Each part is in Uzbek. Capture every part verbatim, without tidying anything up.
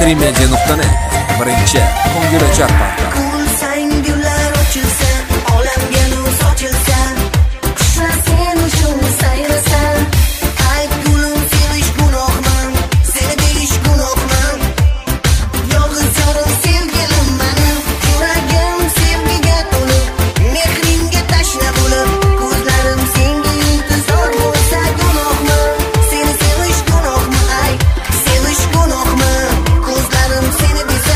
tri media nuqta net birinchi ko'ngilochar portal. Kulsang gullar ochilsa, olamga nur sochilsa, qushlar sen uchun sayrasa. Ayt gulim, sevish gunohmi? Seni deyish gunohmi? Yolg'iz yorim sevgilim mening, yuragim sevgiga to'lib, mehringga tashna bo'lib, ko'zlarim senga intizor bo'lsa gunohmi? Seni sevish gunohmi? Ay, sevish gunohmi? Ko'zlarim seni desa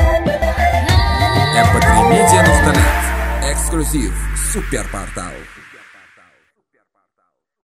em p tri media nuqta net eksklyuziv super portal.